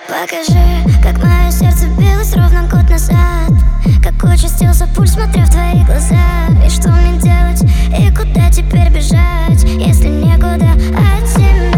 Покажи, как мое сердце билось ровно год назад, как участился пульс, смотря в твои глаза. И что мне делать, и куда теперь бежать, если некуда от тебя?